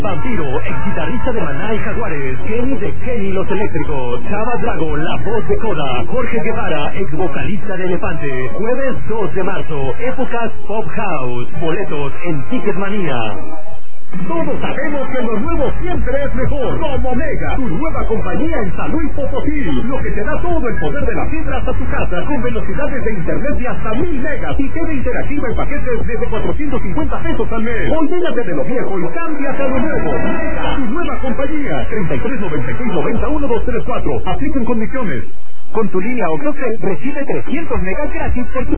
Vampiro, ex guitarrista de Maná y Jaguares, Kenny de Kenny Los Eléctricos, Chava Drago, la voz de Coda, Jorge Guevara, ex vocalista de Elefante, jueves 2 de marzo, Épocas Pop House, boletos en Ticketmanía. Todos sabemos que lo nuevo siempre es mejor. Como Mega, tu nueva compañía en San Luis Potosí, lo que te da todo el poder de la fibra hasta tu casa, con velocidades de internet de hasta 1000 megas y TV interactiva en paquetes desde 450 pesos al mes. Olvídate de lo viejo y cámbiate a lo nuevo. Mega, tu nueva compañía. 3396901234. Apliquen condiciones. Con tu línea o Glossel recibe 300 megas gratis por tu